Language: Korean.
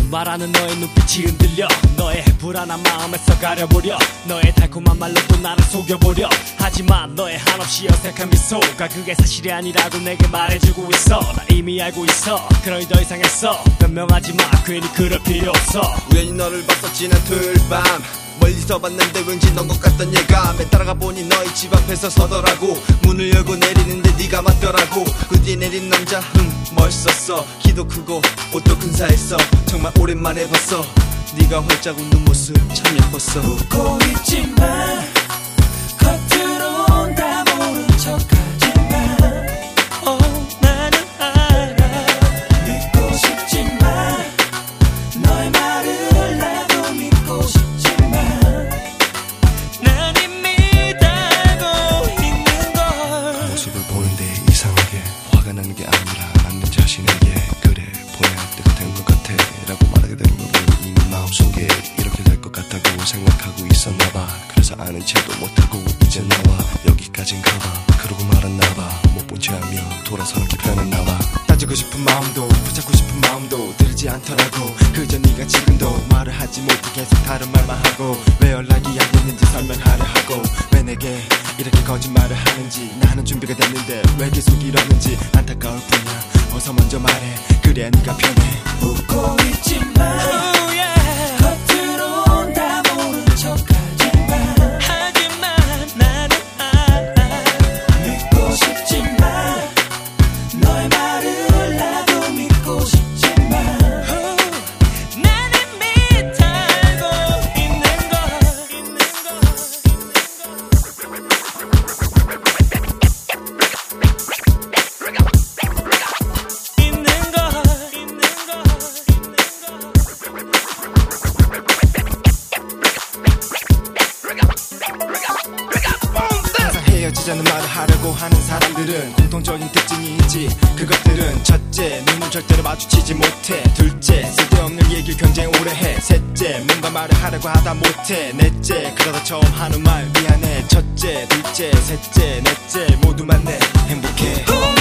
말하는 너의 눈빛이 흔들려 너의 불안한 마음에서 가려보려 너의 달콤한 말로 또 나를 속여보려 하지만 너의 한없이 어색한 미소가 그게 사실이 아니라고 내게 말해주고 있어 나 이미 알고 있어 그러니 더 이상 했어 변명하지 마 괜히 그럴 필요 없어 우연히 너를 봤어 지난 토요일 밤 멀리서 봤는데 왠지 넌 것 같던 예감에 따라가 보니 너희 집 앞에서 서더라고 문을 열고 내리는데 네가 맞더라고 그 뒤에 내린 남자 멋있었어 키도 크고 옷도 근사했어 정말 오랜만에 봤어 네가 활짝 웃는 모습 참 예뻤어 웃고 있지만 겉으론 다 모른 척하지만 나는 알아 믿고 싶지만 너의 말을 나도 믿고 싶지만 난 이미 알고 있는 걸 모습을 보는데 이상하게 화가 나는 게 아니라 남는 자신에게 그래 보내야 때가 된 것 같아 라고 말하게 된 거를 이미 마음속에 이렇게 될 것 같다고 생각하고 있었나봐 그래서 아는 체도 못하고 이제 나와 여기까진가봐 그러고 말았나봐 못 본 채 하며 돌아서는 게 편했나봐 따지고 싶은 마음도 붙잡고 싶은 마음도 들지 않더라고 그저 네가 지금도 말을 하지 못해 계속 다른 말만 하고 왜 연락이 안 됐는지 설명하려 하고 왜 내게 이렇게 거짓말을 하는지 나는 준비가 됐는데 왜 계속 이러는지 안타까울 뿐이야 어서 먼저 말해 그래야 네가 편해 웃고 있지만 겉으론 다 모른 척하지만 하지만 나는 알아 믿고 싶지만 너의 말을 나도 믿고 싶지만 난 이미 알고 있는 걸 항상 헤어지자는 말을 하려고 하는 사람들은 공통적인 특징이 있지 그것들은 첫째 눈을 절대로 마주치지 못해 둘째 쓸데없는 얘기를 굉장히 오래 해 셋째 뭔가 말을 하려고 하다 못해 넷째 그러다 처음 하는 말 미안해 첫째 둘째 셋째 넷째 모두 만내 행복해